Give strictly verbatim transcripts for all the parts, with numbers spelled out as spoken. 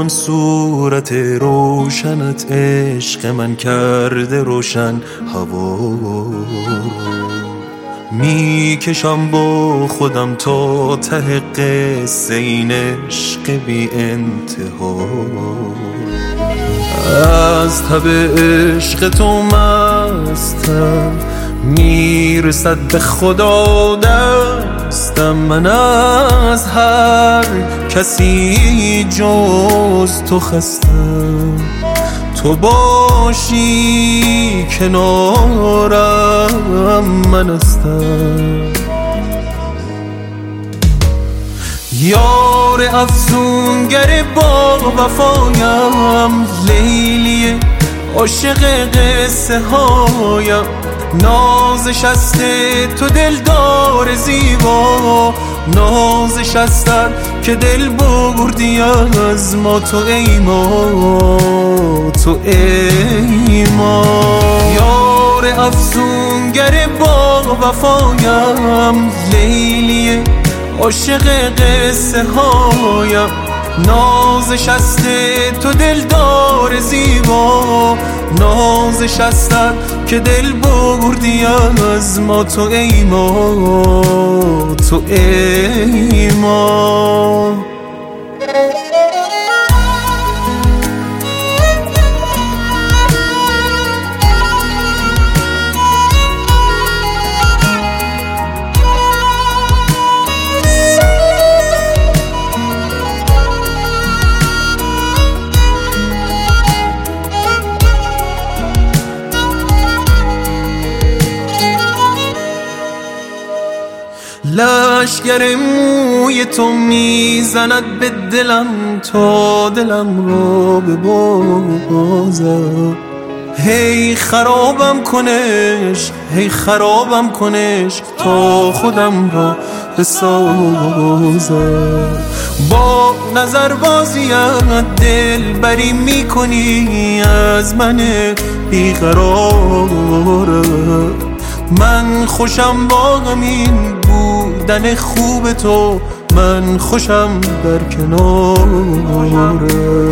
ببینم صورت روشنت، عشق من کرده روشن هوا. میکشم با خودم تا ته قصه این عشق بی انتها. از تب عشق تو مستم، میرسد به خدا دستم. من از هر کسی جز تو خستم، تو باشی کنارم من هستم. یار افسونگر با وفایم، لیلی عاشق قصه هایم. نازش است تو دلدار زیبا، نازش است که دل بردی از ما. تو ای ما، تو ای ما. یار افسونگر با وفایم، لیلی عاشق قصه هایم. نازش است تو دلدار زیبا، نازش است که دل بردی از ما. تو ای ما، تو ای ما. لشگر موی تو میزند به دلم تا دلم را ببازد. هی خرابم کنش، هی خرابم کنش تا خودم را بسازد. با نظر بازیت دل بری میکنی از من بیقرارم. من خوشم با همین بودن خوب تو، من خوشم در کنارت.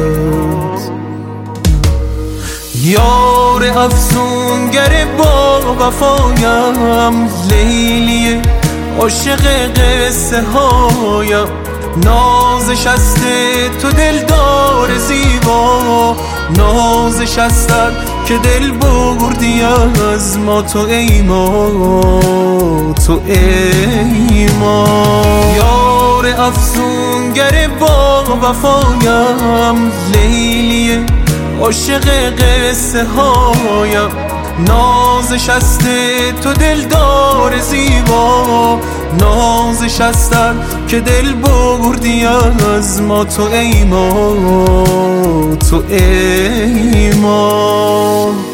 یار افسونگر با وفایم، لیلی عاشق قصه هایم. نازش است تو دلدار زیبا، نازش است که دل بردی از ما. تو ای ما، تو ای ما. یار افسونگر با وفایم، لیلی عاشق قصه هایم. نازش است تو دلدار زیبا، نازش است که دل بردی از ما. تو ای ما، تو ای ما.